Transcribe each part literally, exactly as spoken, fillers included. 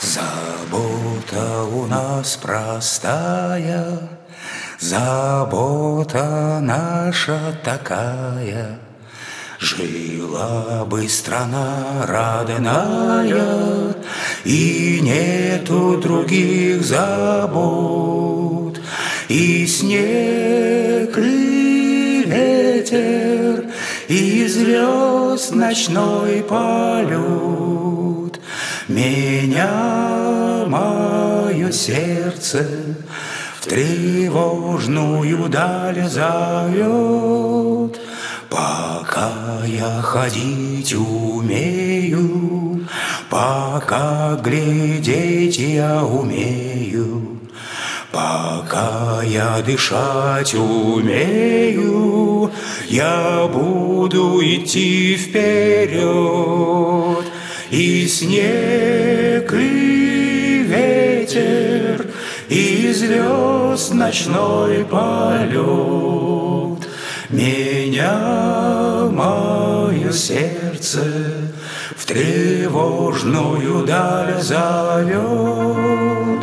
Забота у нас простая, забота наша такая. Жила бы страна родная, и нету других забот. И снег, и ветер, и звезд ночной полет меня мое сердце в тревожную даль зовет. Пока я ходить умею, пока глядеть я умею, пока я дышать умею, я буду идти вперед. И снег, и ветер, и звезд ночной полет меня мое сердце в тревожную даль зовет.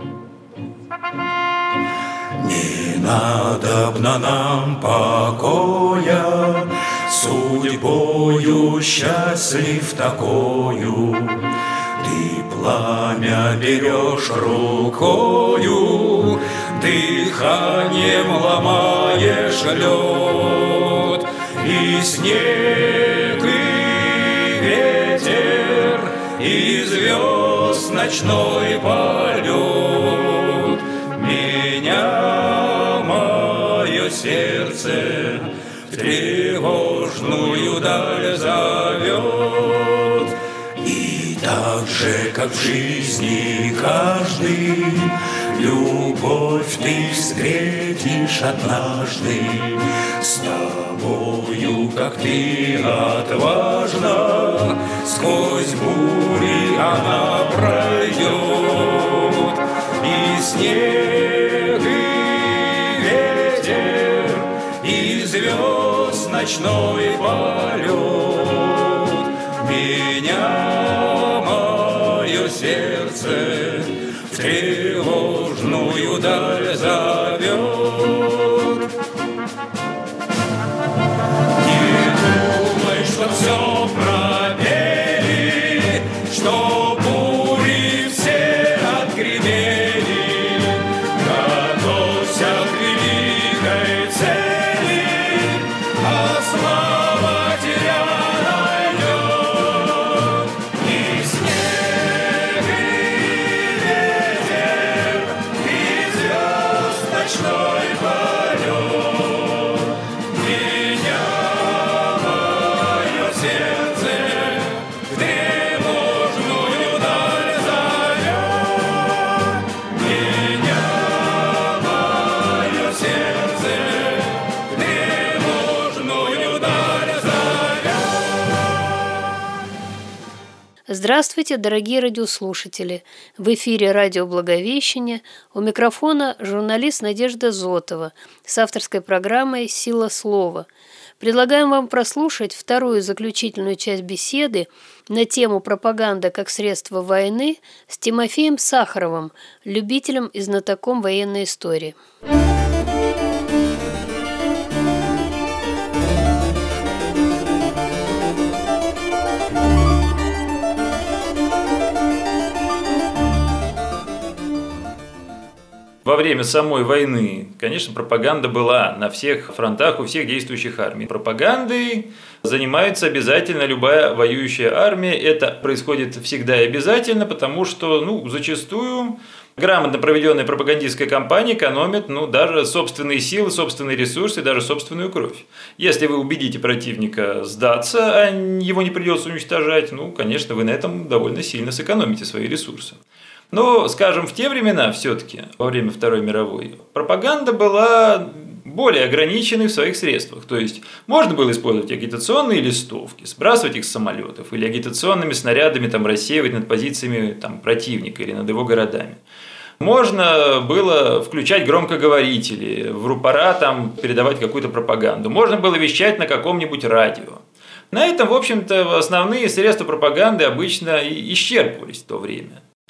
Не надобно нам покоя, судьбою счастлив такою. Ты пламя берешь рукою, дыханием ломаешь лед. И снег, и ветер, и звезд ночной полет меня мое сердце в тревожную даль зовет. И так же, как в жизни каждый, любовь ты встретишь однажды. С тобою, как ты отважна, сквозь бури она пройдет. И снег, и ветер, и звезд ночной полет меня мое сердце в тревожную даль зовет. Не думай, что все пропели, что бури все отгремели. Готовься к великой цели, а слава тебя найдет. И снег, и ветер, и звезд ночной полет меня мое сердце в тревожную даль зовет. Меня мое сердце в тревожную даль зовет. Здравствуйте, дорогие радиослушатели! В эфире радио «Благовещение». У микрофона журналист Надежда Зотова с авторской программой «Сила слова». Предлагаем вам прослушать вторую заключительную часть беседы на тему «Пропаганда как средство войны» с Тимофеем Сахаровым, любителем и знатоком военной истории. Во время самой войны, конечно, пропаганда была на всех фронтах у всех действующих армий. Пропагандой занимается обязательно любая воюющая армия. Это происходит всегда и обязательно, потому что, ну, зачастую грамотно проведенная пропагандистская кампания экономит, ну, даже собственные силы, собственные ресурсы, даже собственную кровь. Если вы убедите противника сдаться, а его не придется уничтожать, ну, конечно, вы на этом довольно сильно сэкономите свои ресурсы. Но, скажем, в те времена все-таки, во время Второй мировой, пропаганда была более ограниченной в своих средствах. То есть, можно было использовать агитационные листовки, сбрасывать их с самолетов или агитационными снарядами там, рассеивать над позициями там, противника или над его городами. Можно было включать громкоговорители, в рупора там, передавать какую-то пропаганду. Можно было вещать на каком-нибудь радио. На этом, в общем-то, основные средства пропаганды обычно исчерпывались в то время.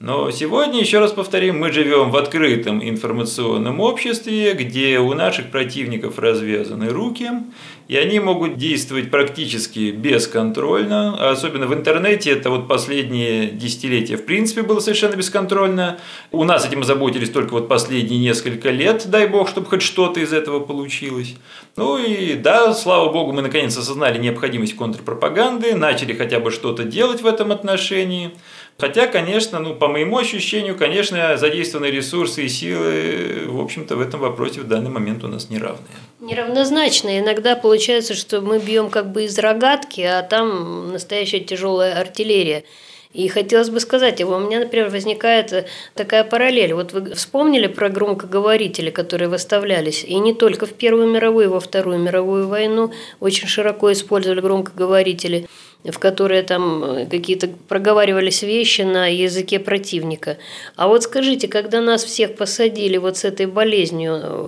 Но сегодня, еще раз повторим, мы живем в открытом информационном обществе, где у наших противников развязаны руки, и они могут действовать практически бесконтрольно, а особенно в интернете, это вот последние десятилетия в принципе было совершенно бесконтрольно. У нас этим озаботились только вот последние несколько лет, дай бог, чтобы хоть что-то из этого получилось. Ну и да, слава богу, мы наконец осознали необходимость контрпропаганды, начали хотя бы что-то делать в этом отношении. Хотя, конечно, ну, по моему ощущению, конечно, задействованные ресурсы и силы, в общем-то, в этом вопросе в данный момент у нас неравные. Неравнозначно. Иногда получается, что мы бьем как бы из рогатки, а там настоящая тяжелая артиллерия. И хотелось бы сказать, у меня, например, возникает такая параллель. Вот вы вспомнили про громкоговорители, которые выставлялись, и не только в Первую мировую, во Вторую мировую войну очень широко использовали громкоговорители, в которые там какие-то проговаривались вещи на языке противника. А вот скажите, когда нас всех посадили вот с этой болезнью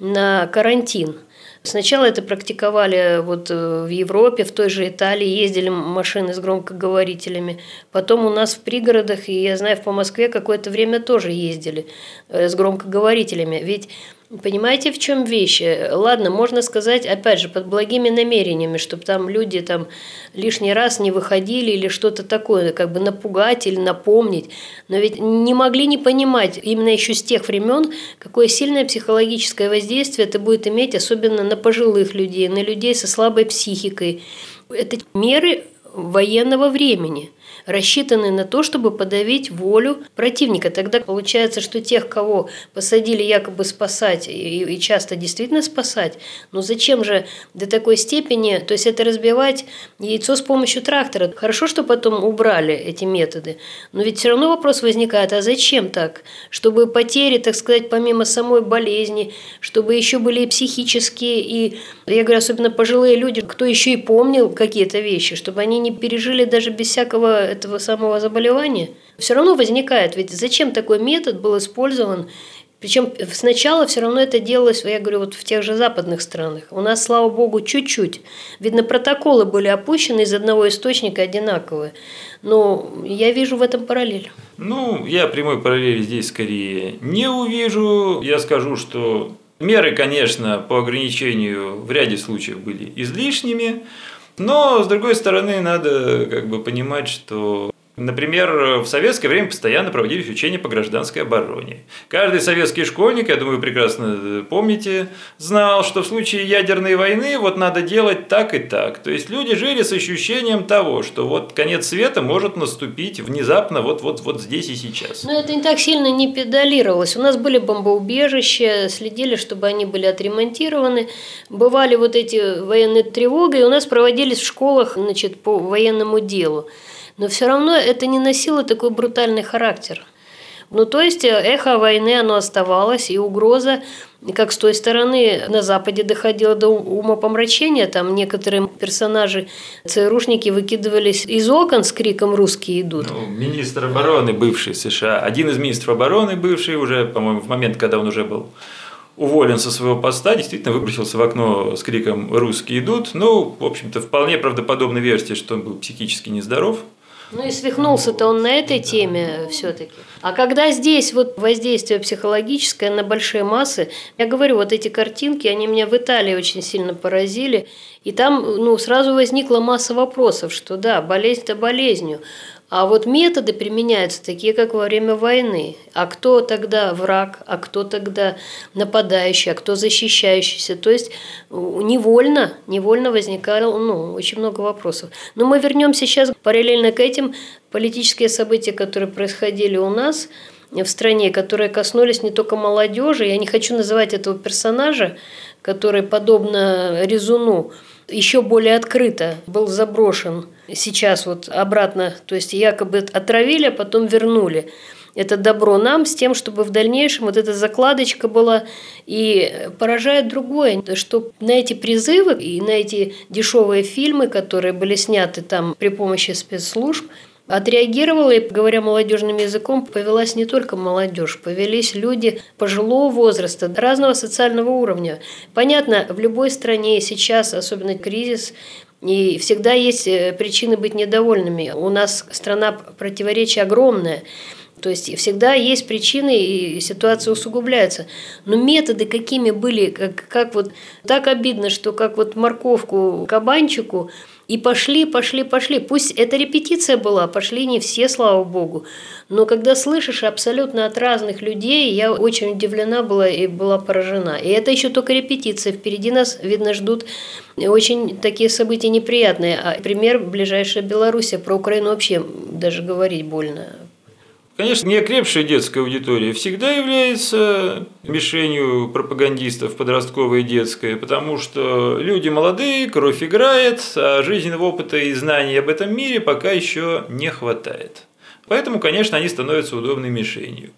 на карантин, сначала это практиковали вот в Европе, в той же Италии, ездили машины с громкоговорителями. Потом у нас в пригородах, и я знаю, по Москве какое-то время тоже ездили с громкоговорителями. Ведь понимаете, в чем вещь? Ладно, можно сказать, опять же, под благими намерениями, чтобы там люди там лишний раз не выходили или что-то такое, как бы напугать или напомнить. Но ведь не могли не понимать именно еще с тех времен, какое сильное психологическое воздействие это будет иметь, особенно на пожилых людей, на людей со слабой психикой. Это меры военного времени, рассчитанные на то, чтобы подавить волю противника. Тогда получается, что тех, кого посадили якобы спасать, и, и часто действительно спасать, но зачем же до такой степени, то есть это разбивать яйцо с помощью трактора. Хорошо, что потом убрали эти методы, но ведь все равно вопрос возникает, а зачем так? Чтобы потери, так сказать, помимо самой болезни, чтобы еще были и психические, и, я говорю, особенно пожилые люди, кто еще и помнил какие-то вещи, чтобы они не пережили даже без всякого этого самого заболевания, все равно возникает. Ведь зачем такой метод был использован? Причем сначала все равно это делалось, я говорю, вот в тех же западных странах. У нас, слава богу, чуть-чуть. Видно, протоколы были опущены из одного источника одинаковые. Но я вижу в этом параллель. Ну, я прямой параллели здесь скорее не увижу. Я скажу, что меры, конечно, по ограничению в ряде случаев были излишними. Но, с другой стороны, надо как бы понимать, что, например, в советское время постоянно проводились учения по гражданской обороне. Каждый советский школьник, я думаю, вы прекрасно помните, знал, что в случае ядерной войны вот надо делать так и так. То есть люди жили с ощущением того, что вот конец света может наступить внезапно вот-вот-вот здесь и сейчас. Но это не так сильно не педалировалось. У нас были бомбоубежища, следили, чтобы они были отремонтированы. Бывали вот эти военные тревоги, и у нас проводились в школах, значит, по военному делу. Но все равно это не носило такой брутальный характер. Ну, то есть эхо войны, оно оставалось, и угроза, как с той стороны на Западе доходила до умопомрачения, там некоторые персонажи, ЦРУшники выкидывались из окон с криком «Русские идут». Ну, министр обороны бывший США, один из министров обороны бывший уже, по-моему, в момент, когда он уже был уволен со своего поста, действительно выбросился в окно с криком «Русские идут». Ну, в общем-то, вполне правдоподобная версия, что он был психически нездоров. Ну и свихнулся-то он на этой теме все-таки. А когда здесь вот воздействие психологическое на большие массы, я говорю, вот эти картинки, они меня в Италии очень сильно поразили. И там ну, сразу возникла масса вопросов, что да, болезнь-то болезнью. А вот методы применяются такие, как во время войны. А кто тогда враг, а кто тогда нападающий, а кто защищающийся. То есть невольно, невольно возникало ну, очень много вопросов. Но мы вернемся сейчас параллельно к этим политические события, которые происходили у нас в стране, которые коснулись не только молодежи. Я не хочу называть этого персонажа, который, подобно Резуну, еще более открыто был заброшен сейчас вот обратно, то есть якобы отравили, а потом вернули это добро нам с тем, чтобы в дальнейшем вот эта закладочка была. И поражает другое, что на эти призывы и на эти дешевые фильмы, которые были сняты там при помощи спецслужб, отреагировала и, говоря молодежным языком, повелась не только молодежь, повелись люди пожилого возраста, разного социального уровня. Понятно, в любой стране сейчас, особенно кризис, и всегда есть причины быть недовольными. У нас страна противоречий огромная. То есть всегда есть причины, и ситуация усугубляется. Но методы какими были, как, как вот так обидно, что как вот морковку кабанчику, и пошли, пошли, пошли. Пусть это репетиция была, пошли не все, слава богу. Но когда слышишь абсолютно от разных людей, я очень удивлена была и была поражена. И это еще только репетиция. Впереди нас, видно, ждут очень такие события неприятные. А пример ближайшая Белоруссия. Про Украину вообще даже говорить больно. Конечно, неокрепшая детская аудитория всегда является мишенью пропагандистов, подростковая и детская, потому что люди молодые, кровь играет, а жизненного опыта и знаний об этом мире пока еще не хватает. Поэтому, конечно, они становятся удобной мишенью.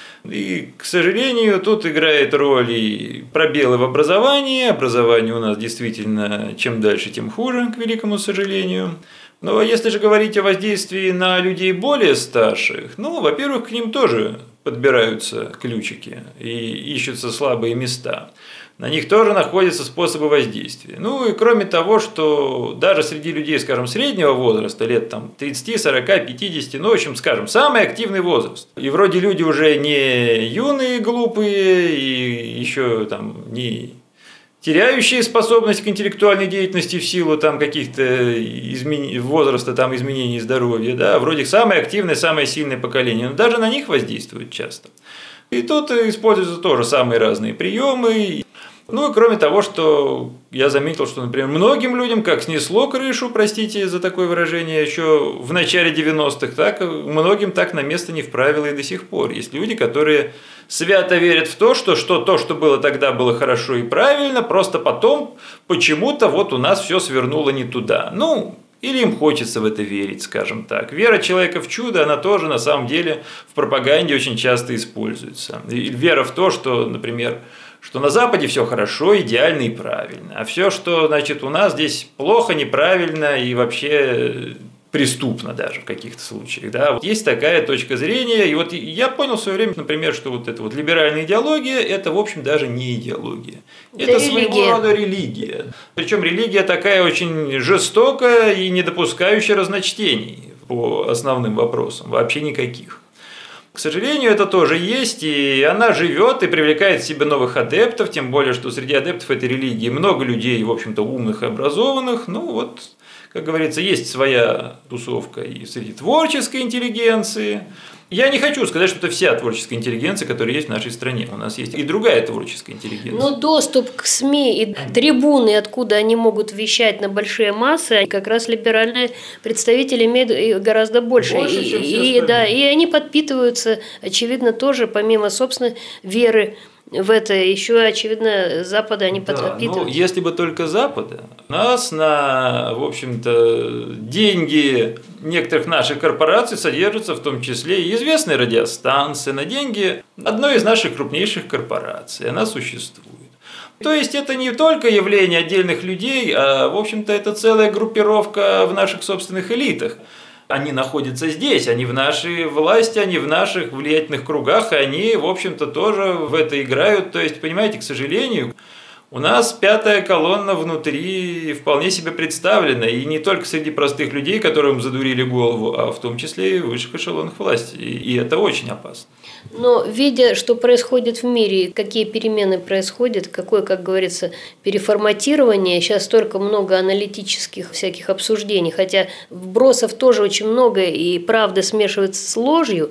И, к сожалению, тут играет роль и пробелы в образовании. Образование у нас действительно чем дальше, тем хуже, к великому сожалению. Но если же говорить о воздействии на людей более старших, ну, во-первых, к ним тоже подбираются ключики и ищутся слабые места. На них тоже находятся способы воздействия. Ну и кроме того, что даже среди людей, скажем, среднего возраста, лет там тридцать, сорок, пятьдесят, ну, в общем, скажем, самый активный возраст. И вроде люди уже не юные, глупые, и еще там не теряющие способность к интеллектуальной деятельности в силу там каких-то измен... возраста, там, изменений здоровья, да, вроде самое активное, самое сильное поколение, но даже на них воздействуют часто. И тут используются тоже самые разные приемы. Ну и кроме того, что я заметил, что, например, многим людям как снесло крышу, простите за такое выражение, еще в начале девяностых, так многим так на место не вправило и до сих пор. Есть люди, которые свято верят в то, что, что то, что было тогда, было хорошо и правильно, просто потом почему-то вот у нас все свернуло не туда. Ну, или им хочется в это верить, скажем так. Вера человека в чудо, она тоже на самом деле в пропаганде очень часто используется. И вера в то, что, например, что на Западе все хорошо, идеально и правильно, а все, что, значит, у нас здесь плохо, неправильно и вообще преступно даже в каких-то случаях. Да? Вот есть такая точка зрения, и вот я понял в свое время, например, что вот эта вот либеральная идеология – это, в общем, даже не идеология. Это, это своего рода религия. Причем религия такая очень жестокая и не допускающая разночтений по основным вопросам, вообще никаких. К сожалению, это тоже есть, и она живет и привлекает к себе новых адептов, тем более, что среди адептов этой религии много людей, в общем-то, умных и образованных. Ну вот, как говорится, есть своя тусовка и среди творческой интеллигенции. Я не хочу сказать, что это вся творческая интеллигенция, которая есть в нашей стране. У нас есть и другая творческая интеллигенция. Но доступ к СМИ и трибуны, откуда они могут вещать на большие массы, как раз либеральные представители имеют гораздо больше. Больше, и, чем все и, да, и они подпитываются, очевидно, тоже, помимо собственной веры в это, еще, очевидно, Запада они да, подпитывают. Ну, если бы только Запада, у нас на, в общем-то, деньги некоторых наших корпораций содержатся в том числе и известные радиостанции, на деньги одной из наших крупнейших корпораций. Она существует. То есть это не только явление отдельных людей, а, в общем-то, это целая группировка в наших собственных элитах. Они находятся здесь, они в нашей власти, они в наших влиятельных кругах, и они, в общем-то, тоже в это играют. То есть, понимаете, к сожалению, у нас пятая колонна внутри вполне себе представлена, и не только среди простых людей, которым задурили голову, а в том числе и в высших эшелонах власти, и это очень опасно. Но видя, что происходит в мире, какие перемены происходят, какое, как говорится, переформатирование, сейчас столько много аналитических всяких обсуждений, хотя вбросов тоже очень много, и правда смешивается с ложью,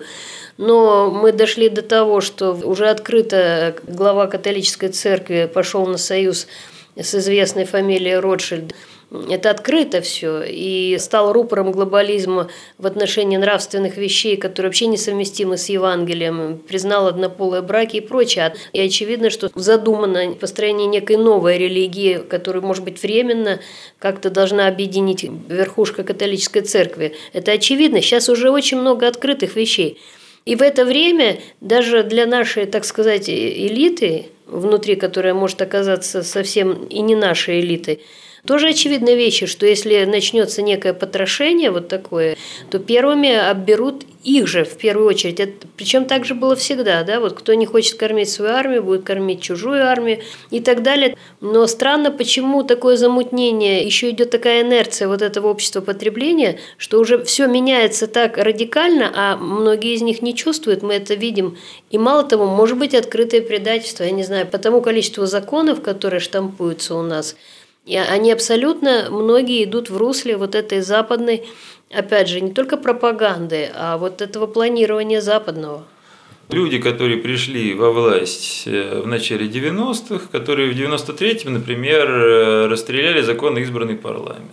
но мы дошли до того, что уже открыто глава католической церкви пошел на союз с известной фамилией Ротшильд. Это открыто все, и стал рупором глобализма в отношении нравственных вещей, которые вообще несовместимы с Евангелием, признал однополые браки и прочее. И очевидно, что задумано построение некой новой религии, которая, может быть, временно как-то должна объединить верхушка католической церкви. Это очевидно. Сейчас уже очень много открытых вещей. И в это время даже для нашей, так сказать, элиты, внутри которой может оказаться совсем и не нашей элитой, Тоже очевидные вещи, что если начнется некое потрошение вот такое, то первыми обберут их же в первую очередь. Это, причем так же было всегда, да, вот кто не хочет кормить свою армию, будет кормить чужую армию и так далее. Но странно, почему такое замутнение, еще идет такая инерция вот этого общества потребления, что уже все меняется так радикально, а многие из них не чувствуют, мы это видим. И мало того, может быть открытое предательство, я не знаю, по тому количеству законов, которые штампуются у нас, и они абсолютно, многие идут в русле вот этой западной, опять же, не только пропаганды, а вот этого планирования западного. Люди, которые пришли во власть в начале девяностых, которые в девяносто третьем, например, расстреляли законно избранный парламент,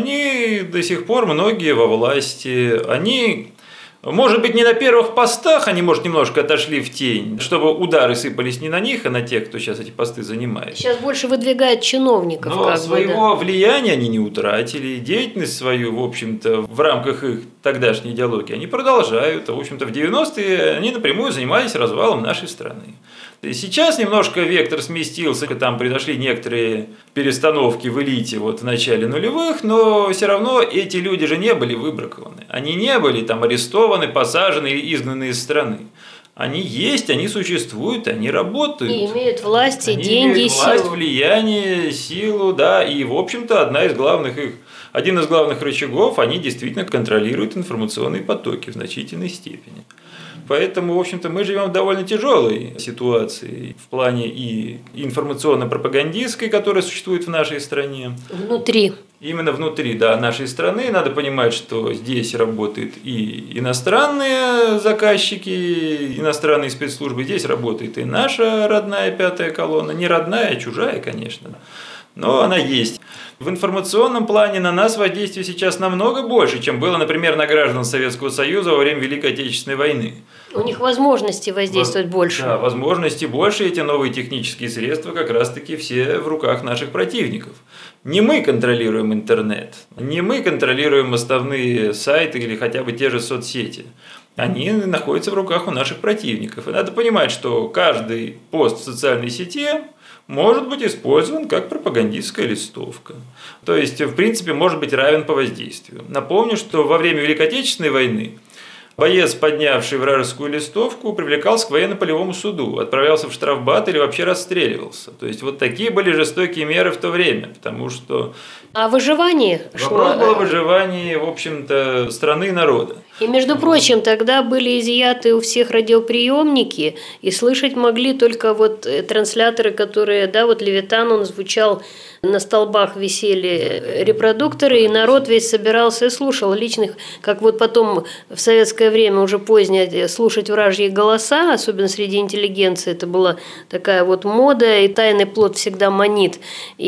они до сих пор, многие во власти, они... Может быть, не на первых постах, они, может, немножко отошли в тень, чтобы удары сыпались не на них, а на тех, кто сейчас эти посты занимает. Сейчас больше выдвигают чиновников. Но как своего бы, да. влияния они не утратили, деятельность свою, в общем-то, в рамках их тогдашней идеологии они продолжают. В общем-то, в девяностые они напрямую занимались развалом нашей страны. И сейчас немножко вектор сместился, там произошли некоторые перестановки в элите вот в начале нулевых, но все равно эти люди же не были выбракованы. Они не были там арестованы, посажены или изгнаны из страны. Они есть, они существуют, они работают. И имеют власть, и они деньги, имеют и власть, силу. влияние, силу, да, и, в общем-то, одна из главных их, один из главных рычагов, они действительно контролируют информационные потоки в значительной степени. Поэтому, в общем-то, мы живем в довольно тяжелой ситуации в плане и информационно-пропагандистской, которая существует в нашей стране. Внутри. Именно внутри, да, нашей страны. Надо понимать, что здесь работают и иностранные заказчики, иностранные спецслужбы, здесь работает и наша родная пятая колонна. Не родная, а чужая, конечно. Но она есть. В информационном плане на нас воздействие сейчас намного больше, чем было, например, на граждан Советского Союза во время Великой Отечественной войны. У них возможности воздействовать Воз... больше. Да, возможности больше, эти новые технические средства как раз-таки все в руках наших противников. Не мы контролируем интернет, не мы контролируем основные сайты или хотя бы те же соцсети. Они находятся в руках у наших противников. И надо понимать, что каждый пост в социальной сети может быть использован как пропагандистская листовка. То есть, в принципе, может быть равен по воздействию. Напомню, что во время Великой Отечественной войны боец, поднявший вражескую листовку, привлекался к военно-полевому суду, отправлялся в штрафбат или вообще расстреливался. То есть, вот такие были жестокие меры в то время, потому что... А выживание шло... Вопрос был о выживании, в общем-то, страны и народа. И, между прочим, тогда были изъяты у всех радиоприемники, и слышать могли только вот трансляторы, которые, да, вот Левитан, он звучал, на столбах висели репродукторы, и народ весь собирался и слушал личных, как вот потом в советское время уже позднее слушать вражьи голоса, особенно среди интеллигенции, это была такая вот мода, и тайный плод всегда манит.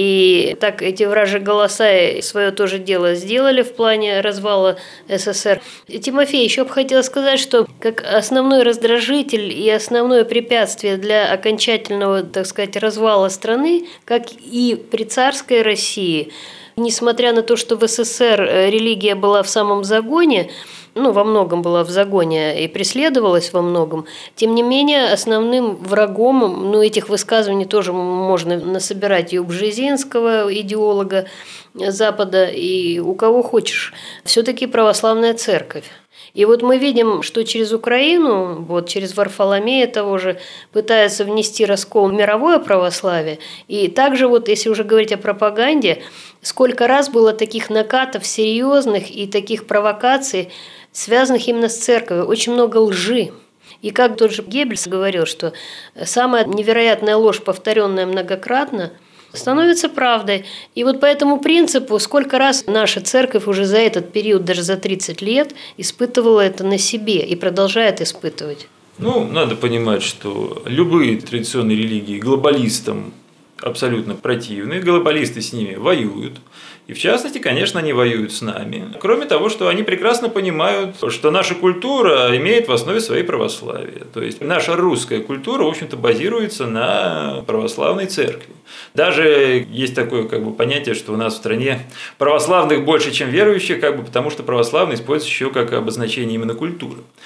И так эти вражьи голоса свое тоже дело сделали в плане развала СССР. Тимофей, еще бы хотела сказать, что как основной раздражитель и основное препятствие для окончательного, так сказать, развала страны, как и при царской России, несмотря на то, что в СССР религия была в самом загоне, ну, во многом была в загоне и преследовалась во многом, тем не менее, основным врагом, ну, этих высказываний тоже можно насобирать и у Бжезинского, идеолога Запада, и у кого хочешь, все-таки православная церковь. И вот мы видим, что через Украину, вот через Варфоломея того же, пытаются внести раскол в мировое православие. И также вот, если уже говорить о пропаганде, сколько раз было таких накатов серьезных и таких провокаций, связанных именно с церковью, очень много лжи. И как тот же Геббельс говорил, что самая невероятная ложь, повторенная многократно, становится правдой. И вот по этому принципу сколько раз наша церковь уже за этот период, даже за тридцать лет, испытывала это на себе и продолжает испытывать. Ну, надо понимать, что любые традиционные религии глобалистам абсолютно противны, глобалисты с ними воюют. И в частности, конечно, они воюют с нами. Кроме того, что они прекрасно понимают, что наша культура имеет в основе своей православие. То есть наша русская культура, в общем-то, базируется на православной церкви. Даже есть такое как бы понятие, что у нас в стране православных больше, чем верующих, как бы, потому что православный используется еще как обозначение именно культуры.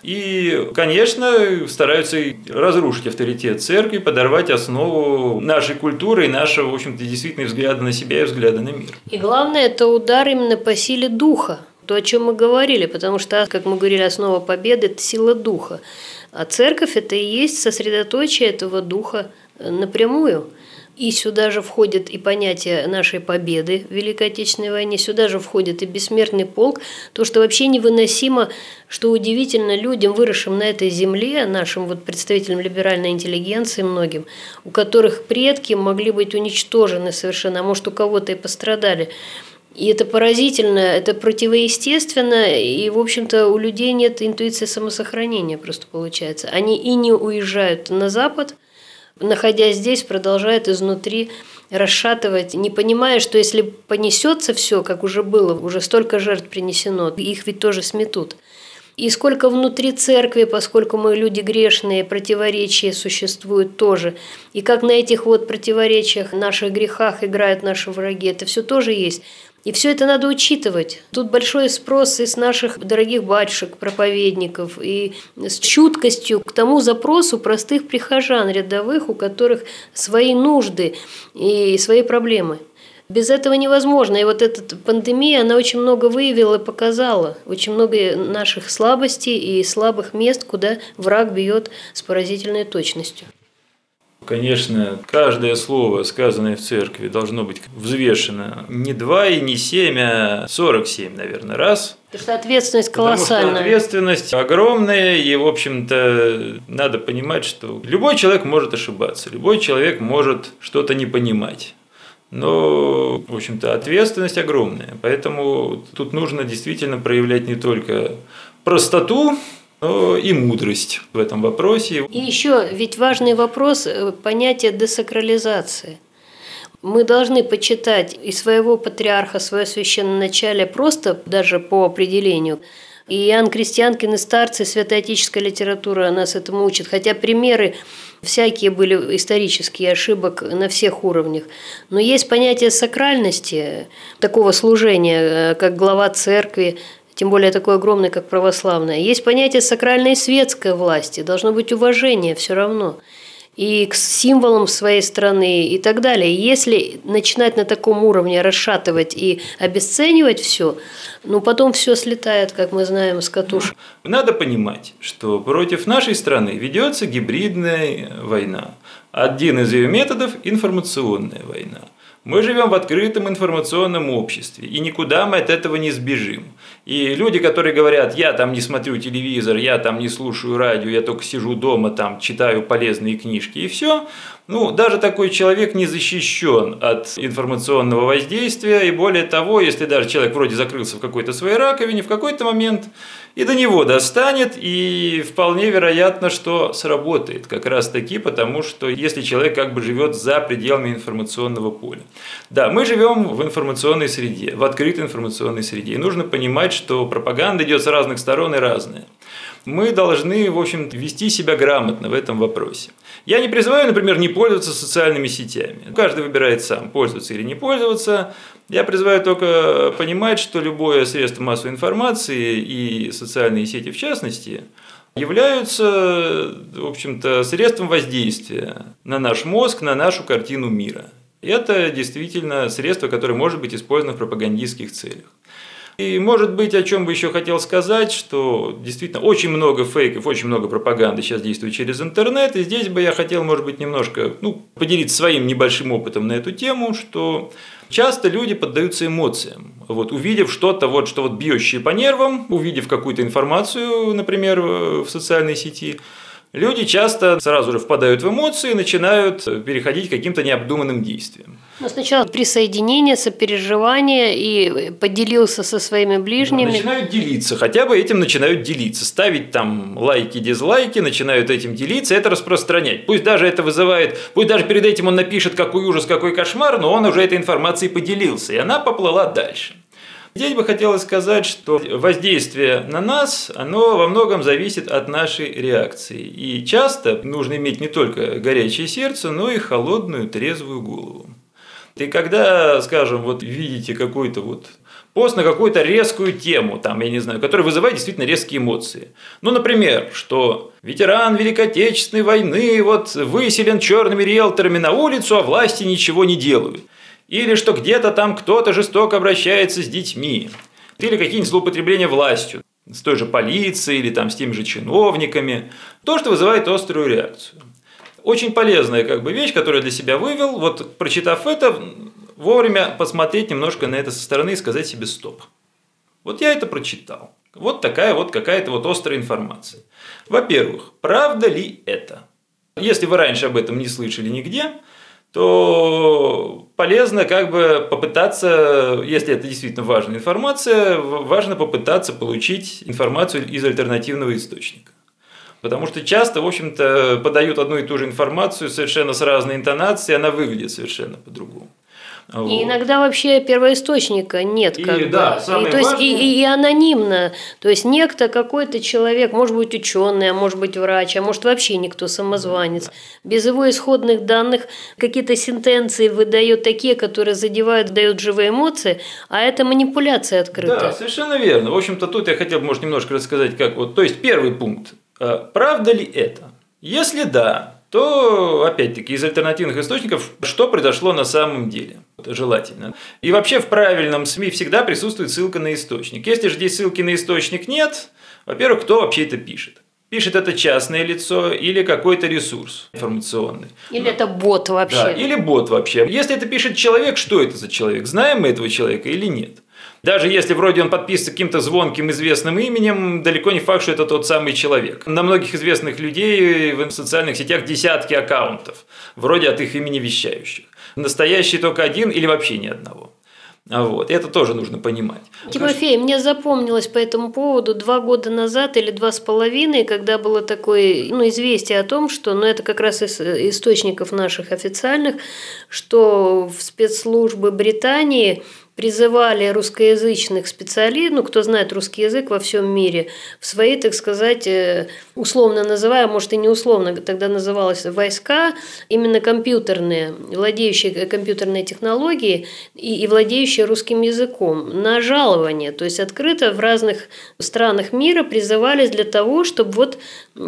И, конечно, стараются разрушить авторитет церкви, подорвать основу нашей культуры и нашего, в общем-то, действительно взгляда на себя и взгляда на мир. И главное, это удар именно по силе духа. То, о чем мы говорили, потому что, как мы говорили, основа победы – это сила духа. А церковь – это и есть сосредоточие этого духа напрямую. И сюда же входит и понятие нашей победы в Великой Отечественной войне, сюда же входит и бессмертный полк, то, что вообще невыносимо, что удивительно людям, выросшим на этой земле, нашим вот представителям либеральной интеллигенции многим, у которых предки могли быть уничтожены совершенно, а может, у кого-то и пострадали. И это поразительно, это противоестественно, и, в общем-то, у людей нет интуиции самосохранения просто получается. Они и не уезжают на Запад, находясь здесь, продолжают изнутри расшатывать, не понимая, что если понесется все, как уже было, уже столько жертв принесено, их ведь тоже сметут. И сколько внутри церкви, поскольку мы люди грешные, противоречия существуют тоже. И как на этих вот противоречиях, наших грехах играют наши враги, это все тоже есть. И все это надо учитывать. Тут большой спрос и с наших дорогих батюшек, проповедников, и с чуткостью к тому запросу простых прихожан рядовых, у которых свои нужды и свои проблемы. Без этого невозможно. И вот эта пандемия, она очень много выявила и показала. Очень много наших слабостей и слабых мест, куда враг бьет с поразительной точностью. Конечно, каждое слово, сказанное в церкви, должно быть взвешено не два и не семь, а сорок семь, наверное, раз. Потому что ответственность колоссальная. Потому что ответственность огромная, и, в общем-то, надо понимать, что любой человек может ошибаться, любой человек может что-то не понимать. Но, в общем-то, ответственность огромная. Поэтому тут нужно действительно проявлять не только простоту, но и мудрость в этом вопросе. И еще ведь важный вопрос – понятие десакрализации. Мы должны почитать и своего патриарха, свое священноначалие просто даже по определению. И Иоанн Крестьянкин, и старцы, святоотеческая литература нас этому учат. Хотя примеры всякие были исторические, ошибок на всех уровнях. Но есть понятие сакральности, такого служения, как глава церкви, тем более такой огромный, как православная. Есть понятие сакральной и светской власти, должно быть уважение все равно. И к символам своей страны и так далее. Если начинать на таком уровне расшатывать и обесценивать все, ну потом все слетает, как мы знаем, с катушек. Надо понимать, что против нашей страны ведется гибридная война. Один из ее методов – информационная война. Мы живем в открытом информационном обществе, и никуда мы от этого не сбежим. И люди, которые говорят, я там не смотрю телевизор, я там не слушаю радио, я только сижу дома, там читаю полезные книжки и все, ну, даже такой человек не защищен от информационного воздействия, и более того, если даже человек вроде закрылся в какой-то своей раковине, в какой-то момент и до него достанет, и вполне вероятно, что сработает как раз таки, потому что если человек как бы живет за пределами информационного поля. Да, мы живем в информационной среде, в открытой информационной среде, и нужно понимать, что пропаганда идет с разных сторон и разная. Мы должны, в общем, вести себя грамотно в этом вопросе. Я не призываю, например, не пользоваться социальными сетями. Каждый выбирает сам, пользоваться или не пользоваться. Я призываю только понимать, что любое средство массовой информации и социальные сети в частности являются, в общем-то, средством воздействия на наш мозг, на нашу картину мира. Это действительно средство, которое может быть использовано в пропагандистских целях. И, может быть, о чем бы еще хотел сказать, что действительно очень много фейков, очень много пропаганды сейчас действует через интернет, и здесь бы я хотел, может быть, немножко ну, поделиться своим небольшим опытом на эту тему, что часто люди поддаются эмоциям, вот, увидев что-то, вот, что вот бьющее по нервам, увидев какую-то информацию, например, в социальной сети, люди часто сразу же впадают в эмоции и начинают переходить к каким-то необдуманным действиям. Но сначала присоединение, сопереживание и поделился со своими ближними. Начинают делиться, хотя бы этим начинают делиться. Ставить там лайки, дизлайки, начинают этим делиться, это распространять. Пусть даже это вызывает, пусть даже перед этим он напишет, какой ужас, какой кошмар, но он уже этой информацией поделился, и она поплыла дальше. Здесь бы хотелось сказать, что воздействие на нас, оно во многом зависит от нашей реакции. И часто нужно иметь не только горячее сердце, но и холодную, трезвую голову. И когда, скажем, вот видите какой-то вот пост на какую-то резкую тему, там, я не знаю, которая вызывает действительно резкие эмоции. Ну, например, что ветеран Великой Отечественной войны вот выселен черными риэлторами на улицу, а власти ничего не делают. Или что где-то там кто-то жестоко обращается с детьми. Или какие-нибудь злоупотребления властью, с той же полицией или там с теми же чиновниками. То, что вызывает острую реакцию. Очень полезная как бы вещь, которую я для себя вывел. Вот прочитав это, вовремя посмотреть немножко на это со стороны и сказать себе стоп. Вот я это прочитал. Вот такая вот какая-то вот острая информация. Во-первых, правда ли это? Если вы раньше об этом не слышали нигде, то полезно как бы попытаться, если это действительно важная информация, важно попытаться получить информацию из альтернативного источника. Потому что часто, в общем-то, подают одну и ту же информацию совершенно с разной интонацией, она выглядит совершенно по-другому. И вот. Иногда вообще первоисточника нет. Как и, бы. Да, и, то есть, и, и, и анонимно. То есть некто, какой-то человек, может быть ученый, а может быть врач, а может вообще никто, самозванец. Да. Без его исходных данных какие-то сентенции выдает такие, которые задевают, дают живые эмоции, а это манипуляция открытая. Да, совершенно верно. В общем-то, тут я хотел бы, может, немножко рассказать, как вот. То есть первый пункт. Правда ли это? Если да, то, опять-таки, из альтернативных источников, что произошло на самом деле. Это желательно. И вообще в правильном СМИ всегда присутствует ссылка на источник. Если же здесь ссылки на источник нет, во-первых, кто вообще это пишет? Пишет это частное лицо или какой-то ресурс информационный. Или это бот вообще. Да, или бот вообще. Если это пишет человек, что это за человек? Знаем мы этого человека или нет? Даже если вроде он подписан каким-то звонким известным именем, далеко не факт, что это тот самый человек. На многих известных людей в социальных сетях десятки аккаунтов, вроде от их имени вещающих. Настоящий только один или вообще ни одного. Вот. Это тоже нужно понимать. Тимофей, мне запомнилось по этому поводу два года назад или два с половиной, когда было такое ну, известие о том, что, ну это как раз из источников наших официальных, что в спецслужбы Британии призывали русскоязычных специалистов, ну, кто знает русский язык во всем мире, в свои, так сказать, условно называя, может и не условно, тогда называлось войска, именно компьютерные, владеющие компьютерной технологией и, и владеющие русским языком на жалование. То есть открыто в разных странах мира призывались для того, чтобы вот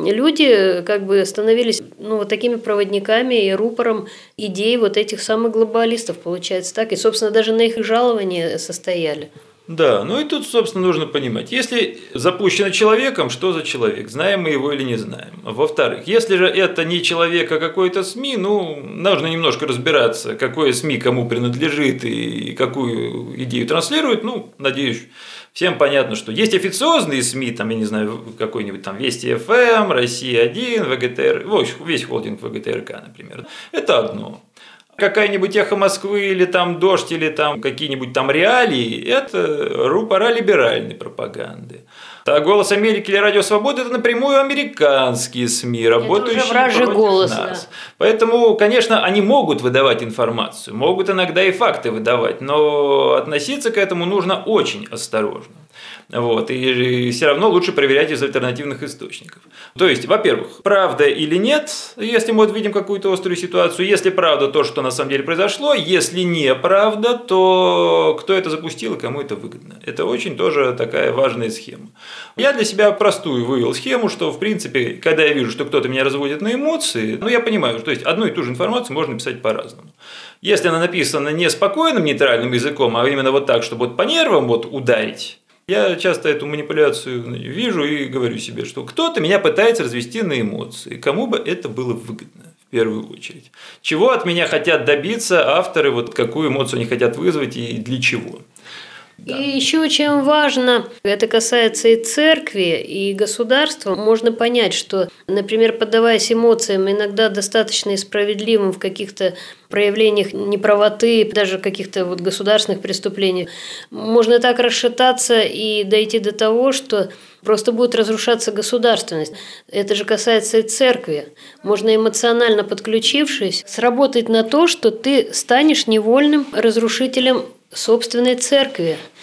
люди как бы становились ну, вот такими проводниками и рупором идей вот этих самых глобалистов, получается так. И, собственно, даже на их жалование состояли. Да, ну и тут, собственно, нужно понимать, если запущено человеком, что за человек, знаем мы его или не знаем. Во-вторых, если же это не человек, а какой-то СМИ, ну, нужно немножко разбираться, какое СМИ кому принадлежит и какую идею транслирует, ну, надеюсь, всем понятно, что есть официозные СМИ, там, я не знаю, какой-нибудь там Вести эф эм, Россия один, ВГТР, весь холдинг ВГТРК, например, это одно. Какая-нибудь «Эхо Москвы» или там «Дождь» или там какие-нибудь там реалии – это рупора либеральной пропаганды. А «Голос Америки» или «Радио Свобода» – это напрямую американские СМИ, работающие против голос, нас. Да. Поэтому, конечно, они могут выдавать информацию, могут иногда и факты выдавать, но относиться к этому нужно очень осторожно. Вот, и все равно лучше проверять из альтернативных источников. То есть, во-первых, правда или нет, если мы вот видим какую-то острую ситуацию, если правда то, что на самом деле произошло, если неправда, то кто это запустил и кому это выгодно. Это очень тоже такая важная схема. Я для себя простую вывел схему, что, в принципе, когда я вижу, что кто-то меня разводит на эмоции, ну, я понимаю, что есть одну и ту же информацию можно писать по-разному. Если она написана не спокойным нейтральным языком, а именно вот так, чтобы вот по нервам вот ударить, я часто эту манипуляцию вижу и говорю себе, что кто-то меня пытается развести на эмоции, кому бы это было выгодно в первую очередь. Чего от меня хотят добиться авторы, вот какую эмоцию они хотят вызвать и для чего. Да. И еще очень важно, это касается и церкви, и государства, можно понять, что, например, поддаваясь эмоциям, иногда достаточно и справедливым в каких-то проявлениях неправоты, даже каких-то вот государственных преступлений, можно так расшататься и дойти до того, что просто будет разрушаться государственность. Это же касается и церкви. Можно эмоционально подключившись, сработать на то, что ты станешь невольным разрушителем собственной церкви.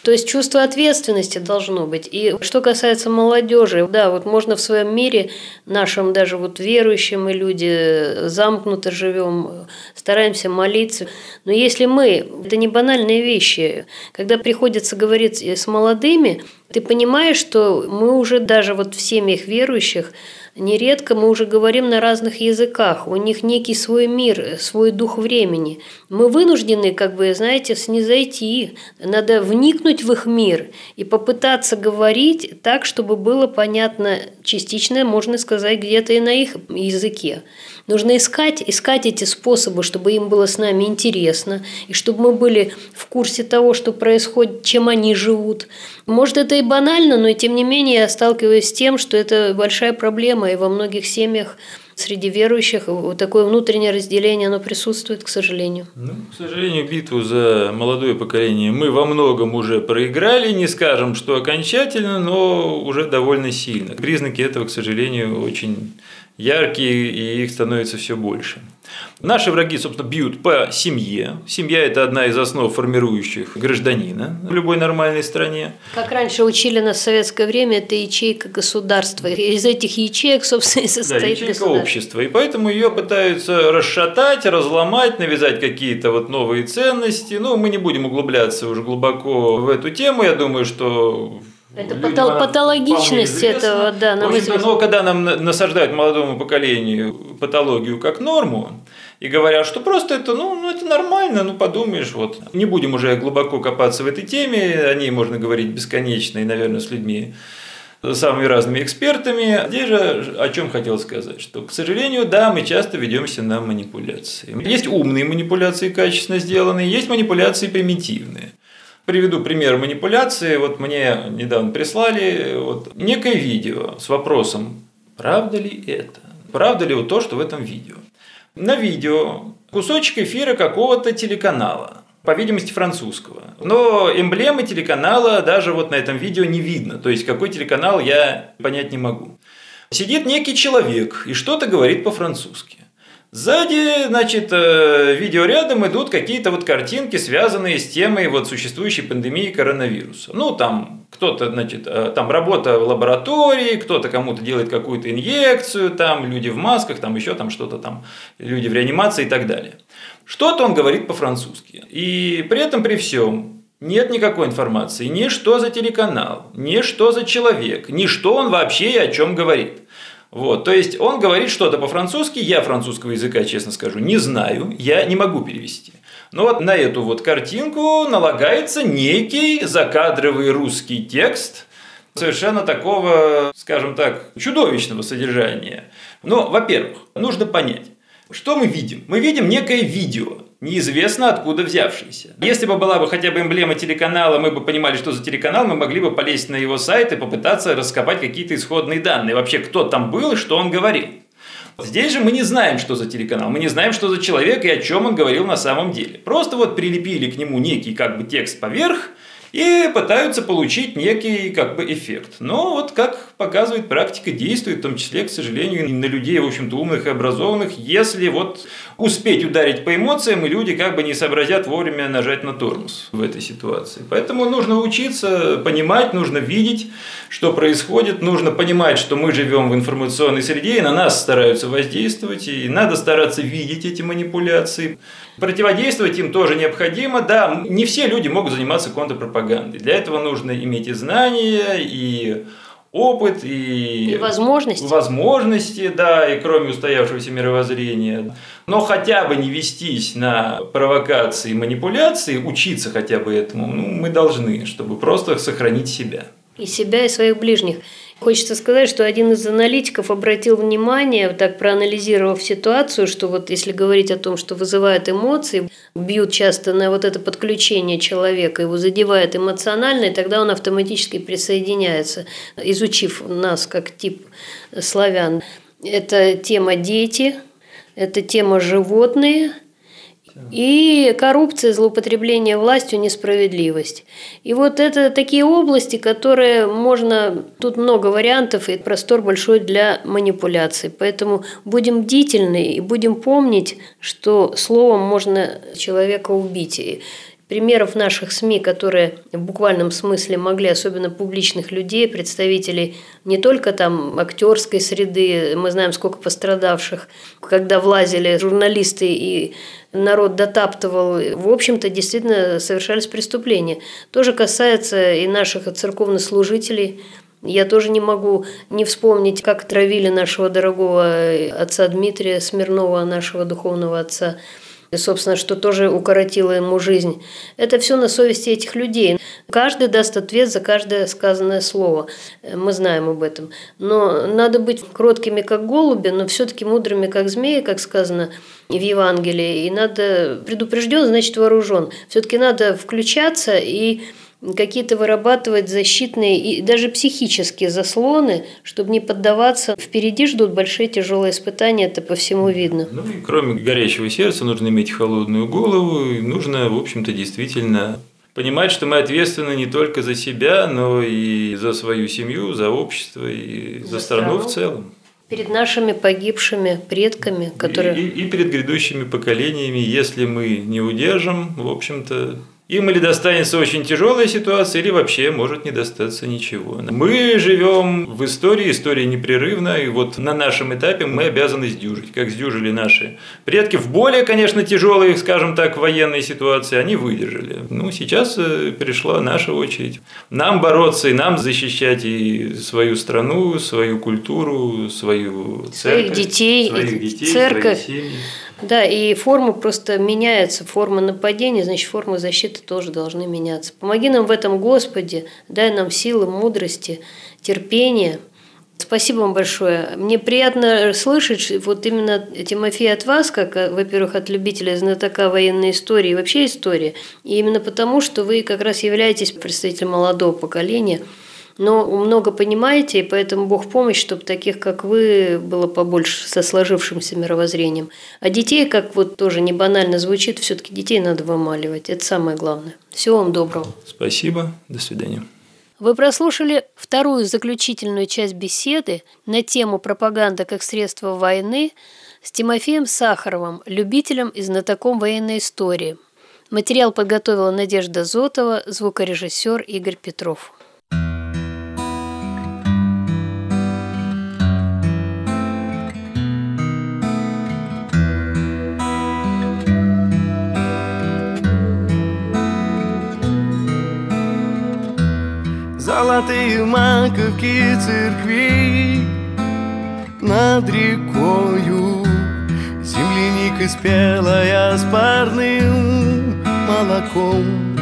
То есть чувство ответственности должно быть. И что касается молодежи, да, вот можно в своем мире, нашем даже вот верующим, мы люди замкнуто живем, стараемся молиться. Но если мы, это не банальные вещи, когда приходится говорить с молодыми, ты понимаешь, что мы уже даже вот в семьях верующих, нередко мы уже говорим на разных языках, у них некий свой мир, свой дух времени. Мы вынуждены, как бы, знаете, снизойти, надо вникнуть в их мир и попытаться говорить так, чтобы было понятно частично, можно сказать, где-то и на их языке. Нужно искать, искать эти способы, чтобы им было с нами интересно, и чтобы мы были в курсе того, что происходит, чем они живут. Может, это и банально, но тем не менее я сталкиваюсь с тем, что это большая проблема, и во многих семьях среди верующих вот такое внутреннее разделение, оно присутствует, к сожалению. Ну, к сожалению, битву за молодое поколение мы во многом уже проиграли, не скажем, что окончательно, но уже довольно сильно. Признаки этого, к сожалению, очень яркие, и их становится все больше. Наши враги, собственно, бьют по семье. Семья – это одна из основ, формирующих гражданина в любой нормальной стране. Как раньше учили нас в советское время, это ячейка государства. Из этих ячеек, собственно, и состоит да, ячейка государство. Общества. И поэтому ее пытаются расшатать, разломать, навязать какие-то вот новые ценности. Ну, мы не будем углубляться уже глубоко в эту тему. Я думаю, что... Это патол- патологичность этого, да, нам известно. Но когда нам насаждают молодому поколению патологию как норму, и говорят, что просто это, ну, ну, это нормально, ну, подумаешь, вот. Не будем уже глубоко копаться в этой теме, о ней можно говорить бесконечно, и, наверное, с людьми, самыми разными экспертами. Здесь же о чем хотел сказать, что, к сожалению, да, мы часто ведемся на манипуляции. Есть умные манипуляции, качественно сделанные, есть манипуляции примитивные. Приведу пример манипуляции. Вот мне недавно прислали вот некое видео с вопросом, правда ли это? Правда ли вот то, что в этом видео? На видео кусочек эфира какого-то телеканала, по видимости французского. Но эмблемы телеканала даже вот на этом видео не видно. То есть какой телеканал, я понять не могу. Сидит некий человек и что-то говорит по-французски. Сзади, значит, видео рядом идут какие-то вот картинки, связанные с темой вот существующей пандемии коронавируса. Ну, там кто-то, значит, там работа в лаборатории, кто-то кому-то делает какую-то инъекцию, там люди в масках, там еще там что-то там, люди в реанимации и так далее. Что-то он говорит по-французски. И при этом, при всем, нет никакой информации, ни что за телеканал, ни что за человек, ни что он вообще и о чем говорит. Вот, то есть он говорит что-то по-французски, я французского языка, честно скажу, не знаю, я не могу перевести. Но вот на эту вот картинку налагается некий закадровый русский текст совершенно такого, скажем так, чудовищного содержания. Но, во-первых, нужно понять, что мы видим. Мы видим некое видео, неизвестно откуда взявшееся. Если бы была бы хотя бы эмблема телеканала, мы бы понимали, что за телеканал, мы могли бы полезть на его сайт и попытаться раскопать какие-то исходные данные. Вообще, кто там был и что он говорил. Здесь же мы не знаем, что за телеканал, мы не знаем, что за человек и о чем он говорил на самом деле. Просто вот прилепили к нему некий как бы текст поверх и пытаются получить некий как бы эффект. Но вот как показывает практика, действует в том числе, к сожалению, и на людей, в общем-то, умных и образованных, если вот успеть ударить по эмоциям, и люди как бы не сообразят вовремя нажать на тормоз в этой ситуации. Поэтому нужно учиться понимать, нужно видеть, что происходит, нужно понимать, что мы живем в информационной среде, и на нас стараются воздействовать, и надо стараться видеть эти манипуляции. Противодействовать им тоже необходимо. Да, не все люди могут заниматься контрпропагандой. Для этого нужно иметь и знания, и опыт, и, и возможности. возможности, да, и кроме устоявшегося мировоззрения. Но хотя бы не вестись на провокации и манипуляции, учиться хотя бы этому, ну, мы должны, чтобы просто сохранить себя. И себя, и своих ближних. Хочется сказать, что один из аналитиков обратил внимание, так проанализировав ситуацию, что вот если говорить о том, что вызывает эмоции, бьют часто на вот это подключение человека, его задевает эмоционально, и тогда он автоматически присоединяется, изучив нас как тип славян. Это тема дети, это тема животные, и коррупция, злоупотребление властью, несправедливость. И вот это такие области, которые можно... Тут много вариантов и простор большой для манипуляций. Поэтому будем бдительны и будем помнить, что словом можно человека убить. И примеров наших СМИ, которые в буквальном смысле могли, особенно публичных людей, представителей не только там актерской среды, мы знаем, сколько пострадавших, когда влазили журналисты и народ дотаптывал, в общем-то, действительно совершались преступления. Тоже касается и наших церковнослужителей. Я тоже не могу не вспомнить, как травили нашего дорогого отца Дмитрия Смирнова, нашего духовного отца, и, собственно, что тоже укоротило ему жизнь. Это все на совести этих людей. Каждый даст ответ за каждое сказанное слово. Мы знаем об этом. Но надо быть кроткими, как голуби, но все-таки мудрыми, как змеи, как сказано в Евангелии. И надо предупрежден, значит вооружен. Все-таки надо включаться и какие-то вырабатывать защитные и даже психические заслоны, чтобы не поддаваться. Впереди ждут большие тяжелые испытания, это по всему видно. Ну и кроме горячего сердца нужно иметь холодную голову, и нужно, в общем-то, действительно понимать, что мы ответственны не только за себя, но и за свою семью, за общество и за, за страну в целом. Перед нашими погибшими предками, которые… И, и, и перед грядущими поколениями, если мы не удержим, в общем-то, им или достанется очень тяжелая ситуация, или вообще может не достаться ничего. Мы живем в истории, история непрерывна, и вот на нашем этапе мы обязаны сдюжить, как сдюжили наши предки. В более, конечно, тяжелой, скажем так, военной ситуации они выдержали. Ну, сейчас пришла наша очередь. Нам бороться и нам защищать и свою страну, свою культуру, свою церковь, своих детей, своих детей, церковь. свои семьи. Да, и форма просто меняется, форма нападения, значит, формы защиты тоже должны меняться. Помоги нам в этом, Господи, дай нам силы, мудрости, терпения. Спасибо вам большое. Мне приятно слышать вот именно, Тимофей, от вас, как, во-первых, от любителя знатока военной истории и вообще истории, и именно потому, что вы как раз являетесь представителем молодого поколения, но много понимаете, и поэтому Бог в помощь, чтобы таких, как вы, было побольше со сложившимся мировоззрением. А детей, как вот тоже не банально звучит, все-таки детей надо вымаливать. Это самое главное. Всего вам доброго. Спасибо. До свидания. Вы прослушали вторую заключительную часть беседы на тему «Пропаганда как средство войны» с Тимофеем Сахаровым, любителем и знатоком военной истории. Материал подготовила Надежда Зотова, звукорежиссер Игорь Петров. Золотые маковки церквей над рекою, земляника спелая с парным молоком.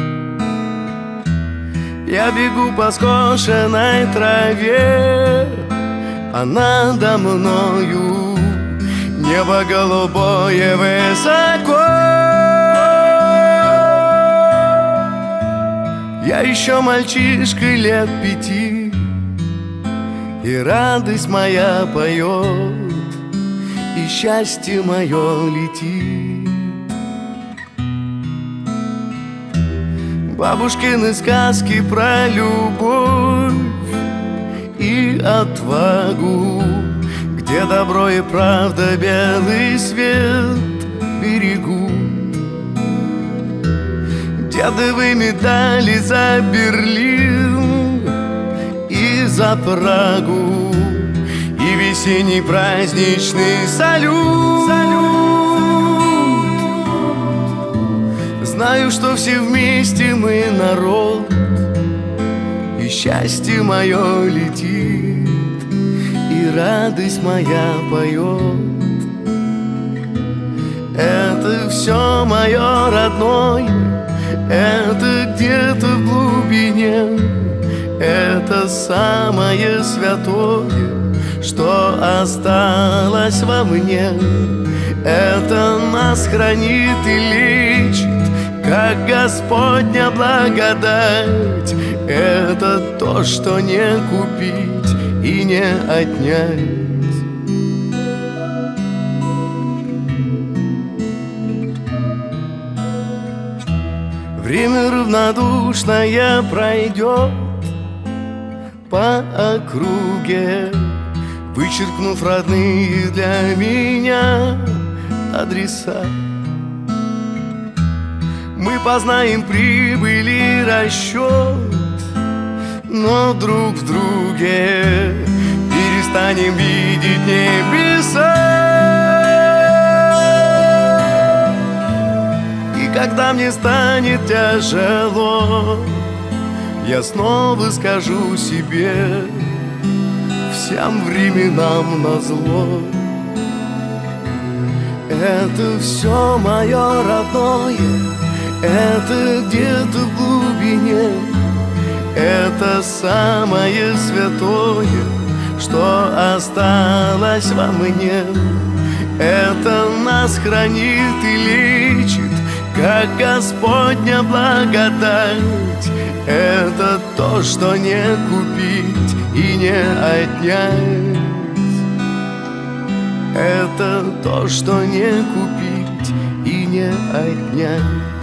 Я бегу по скошенной траве, а надо мною небо голубое высоко. Я еще мальчишка лет пяти, и радость моя поет, и счастье мое летит. Бабушкины сказки про любовь и отвагу, где добро и правда белый свет берегут. Дедовы медали за Берлин и за Прагу, и весенний праздничный салют. Знаю, что все вместе мы народ, и счастье мое летит, и радость моя поет. Это все мое родное, это где-то в глубине, это самое святое, что осталось во мне. Это нас хранит и лечит, как Господня благодать. Это то, что не купить и не отнять. Время равнодушное пройдет по округе, вычеркнув родные для меня адреса. мы познаем прибыль и расчет, но друг в друге перестанем видеть небеса. И когда мне станет тяжело, я снова скажу себе: всем временам назло. Это все мое родное, это где-то в глубине, это самое святое, что осталось во мне. Это нас хранит и лечит, как Господня благодать. Это то, что не купить и не отнять. Это то, что не купить и не отнять.